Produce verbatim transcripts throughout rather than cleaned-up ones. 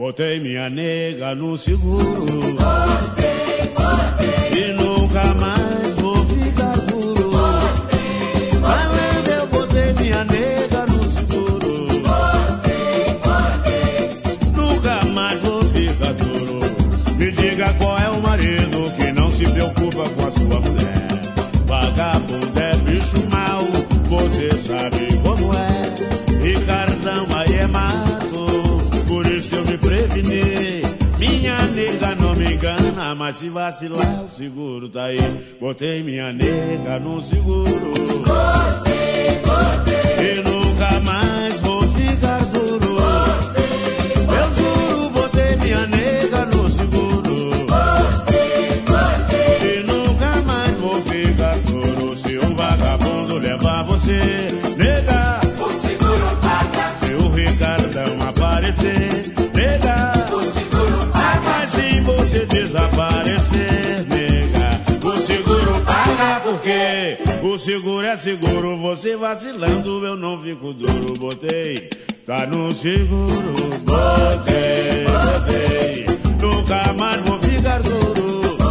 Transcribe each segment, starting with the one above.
botei minha nega no seguro. Botei, botei. E nunca mais vou ficar duro. Botei, Malandro, eu botei minha nega no seguro. botei, botei. Nunca mais vou ficar duro. Me diga qual é o marido que não se preocupa com a sua mulher. Vagabundo é bicho mau, você sabe como é. E cartão aí é mato, por isso eu me preveni. Minha nega não me engana, mas se vacilar o seguro tá aí. Botei minha nega no seguro. Botei, botei. E nunca mais vou ficar duro. Botei, botei. Eu juro, botei minha nega no seguro. Botei, botei. E nunca mais vou ficar duro. Se um vagabundo levar você, nega, O seguro paga. se o Ricardão aparecer, nega, O seguro paga. mas se você desaparecer, nega, o seguro paga porque o seguro é seguro. Você vacilando, eu não fico duro. Botei, tá no seguro. Botei, botei, nunca mais vou ficar duro.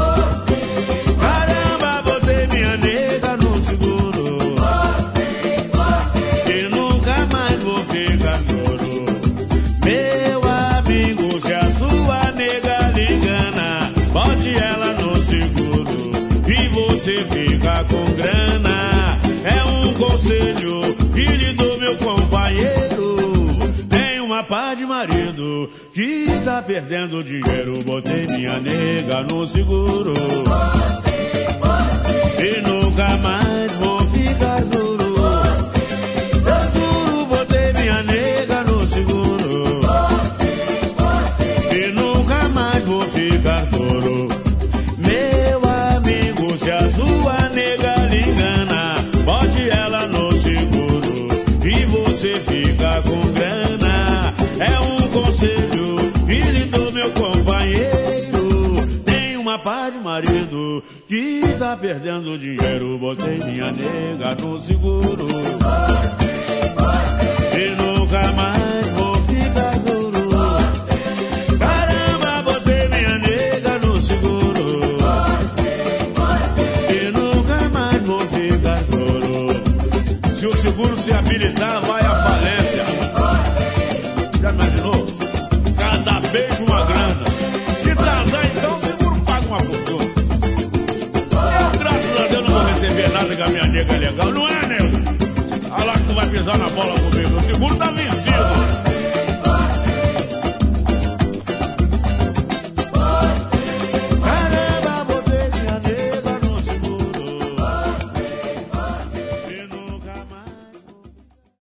Caramba, botei minha nega no seguro. Botei, botei. E nunca mais vou ficar duro. Meu amigo, se a sua nega lhe engana, bote ela no seguro e você fica com grana. É um conselho que lhe dou, meu companheiro. Tem uma pá de marido que tá perdendo dinheiro. Botei minha nega no seguro. Botei, botei. E nunca mais vou ficar duro. Eu juro, botei minha nega no seguro. Botei, botei. E nunca mais vou ficar duro. Meu amigo, se a sua nega lhe engana, bote ela no seguro e você fica com grana. É um conselho que lhe dou, meu companheiro. Tem uma pá de marido que tá perdendo dinheiro. Botei minha nega no seguro. Botei, botei. E nunca mais vou ficar duro. Caramba, botei minha nega no seguro. Botei, botei. E nunca mais vou ficar duro. Se o seguro se habilitar, vai à falência. Já imaginou? Cada beijo uma grana. Se trazar, então, o seguro paga uma fortuna. Eu, graças a Deus, não vou receber nada que a minha nega é legal. Não é, nego? Olha lá que tu vai pisar na bola comigo. O seguro tá vencido.